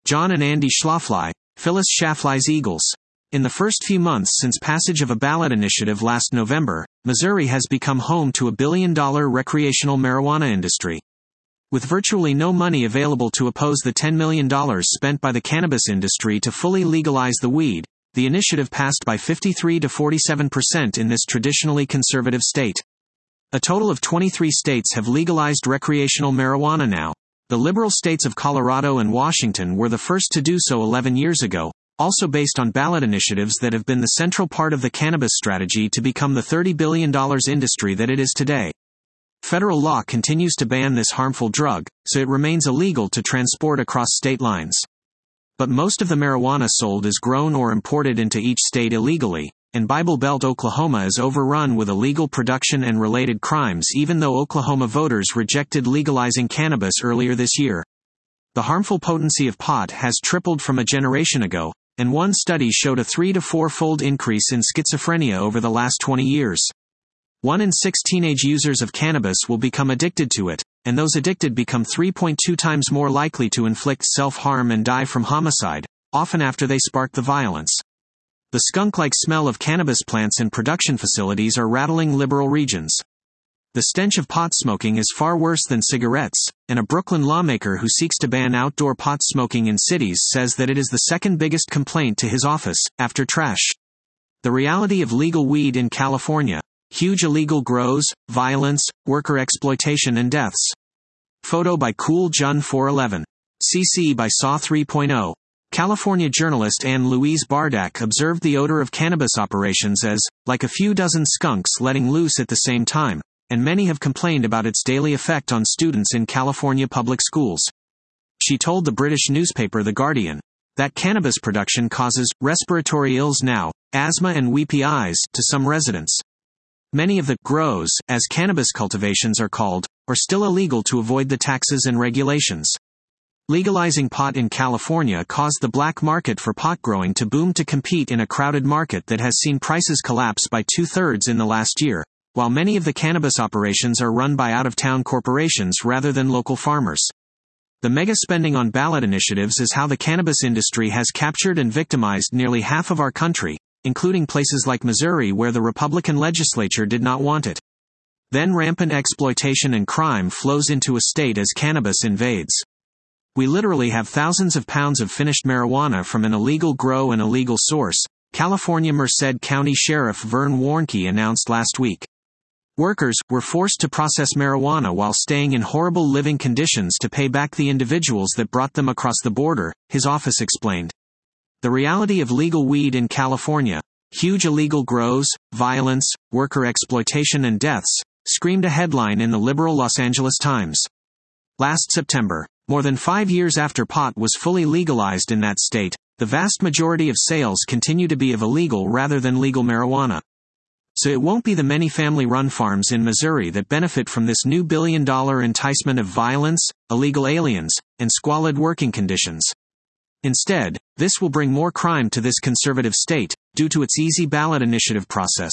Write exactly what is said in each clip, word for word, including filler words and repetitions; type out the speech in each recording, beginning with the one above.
John and Andy Schlafly, Phyllis Schlafly's Eagles. In the first few months since passage of a ballot initiative last November, Missouri has become home to a billion-dollar recreational marijuana industry. With virtually no money available to oppose the ten million dollars spent by the cannabis industry to fully legalize the weed, the initiative passed by fifty-three to forty-seven percent in this traditionally conservative state. A total of twenty-three states have legalized recreational marijuana now. The liberal states of Colorado and Washington were the first to do so eleven years ago, also based on ballot initiatives that have been the central part of the cannabis strategy to become the thirty billion dollars industry that it is today. Federal law continues to ban this harmful drug, so it remains illegal to transport across state lines. But most of the marijuana sold is grown or imported into each state illegally, and Bible Belt Oklahoma is overrun with illegal production and related crimes even though Oklahoma voters rejected legalizing cannabis earlier this year. The harmful potency of pot has tripled from a generation ago, and one study showed a three to four-fold increase in schizophrenia over the last twenty years. One in six teenage users of cannabis will become addicted to it, and those addicted become three point two times more likely to inflict self-harm and die from homicide, often after they spark the violence. The skunk-like smell of cannabis plants in production facilities are rattling liberal regions. The stench of pot smoking is far worse than cigarettes, and a Brooklyn lawmaker who seeks to ban outdoor pot smoking in cities says that it is the second biggest complaint to his office, after trash. The reality of legal weed in California. Huge illegal grows, violence, worker exploitation and deaths. Photo by Cool Jun four eleven. C C by Saw three point oh. California journalist Anne Louise Bardak observed the odor of cannabis operations as, like a few dozen skunks letting loose at the same time, and many have complained about its daily effect on students in California public schools. She told the British newspaper The Guardian that cannabis production causes respiratory ills now, asthma and weepy eyes, to some residents. Many of the grows, as cannabis cultivations are called, are still illegal to avoid the taxes and regulations. Legalizing pot in California caused the black market for pot growing to boom to compete in a crowded market that has seen prices collapse by two-thirds in the last year, while many of the cannabis operations are run by out-of-town corporations rather than local farmers. The mega spending on ballot initiatives is how the cannabis industry has captured and victimized nearly half of our country, including places like Missouri where the Republican legislature did not want it. Then rampant exploitation and crime flows into a state as cannabis invades. We literally have thousands of pounds of finished marijuana from an illegal grow and illegal source, California Merced County Sheriff Vern Warnke announced last week. Workers were forced to process marijuana while staying in horrible living conditions to pay back the individuals that brought them across the border, his office explained. The reality of legal weed in California, huge illegal grows, violence, worker exploitation and deaths, screamed a headline in the liberal Los Angeles Times. Last September, more than five years after pot was fully legalized in that state, the vast majority of sales continue to be of illegal rather than legal marijuana. So it won't be the many family-run farms in Missouri that benefit from this new billion-dollar enticement of violence, illegal aliens, and squalid working conditions. Instead, this will bring more crime to this conservative state, due to its easy ballot initiative process.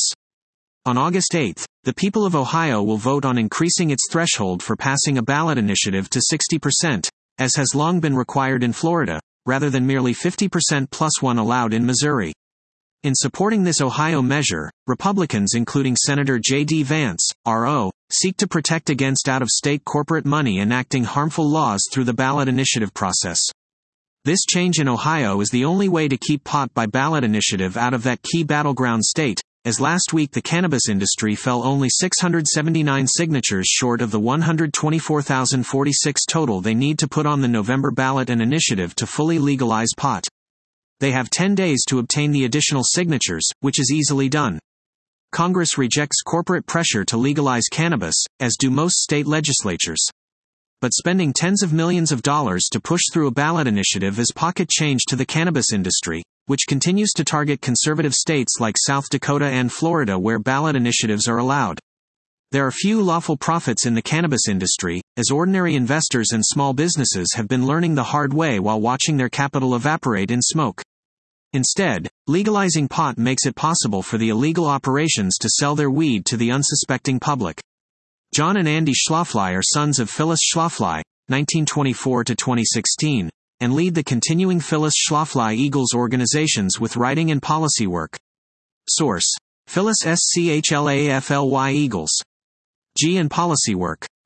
On August eighth, the people of Ohio will vote on increasing its threshold for passing a ballot initiative to sixty percent, as has long been required in Florida, rather than merely fifty percent plus one allowed in Missouri. In supporting this Ohio measure, Republicans including Senator J D Vance, R O, seek to protect against out-of-state corporate money enacting harmful laws through the ballot initiative process. This change in Ohio is the only way to keep pot by ballot initiative out of that key battleground state, as last week the cannabis industry fell only six hundred seventy-nine signatures short of the one hundred twenty-four thousand forty-six total they need to put on the November ballot and initiative to fully legalize pot. They have ten days to obtain the additional signatures, which is easily done. Congress rejects corporate pressure to legalize cannabis, as do most state legislatures. But spending tens of millions of dollars to push through a ballot initiative is pocket change to the cannabis industry, which continues to target conservative states like South Dakota and Florida where ballot initiatives are allowed. There are few lawful profits in the cannabis industry, as ordinary investors and small businesses have been learning the hard way while watching their capital evaporate in smoke. Instead, legalizing pot makes it possible for the illegal operations to sell their weed to the unsuspecting public. John and Andy Schlafly are sons of Phyllis Schlafly, nineteen twenty-four to twenty sixteen, and lead the continuing Phyllis Schlafly Eagles organizations with writing and policy work. Source: Phyllis Schlafly Eagles. G and policy work.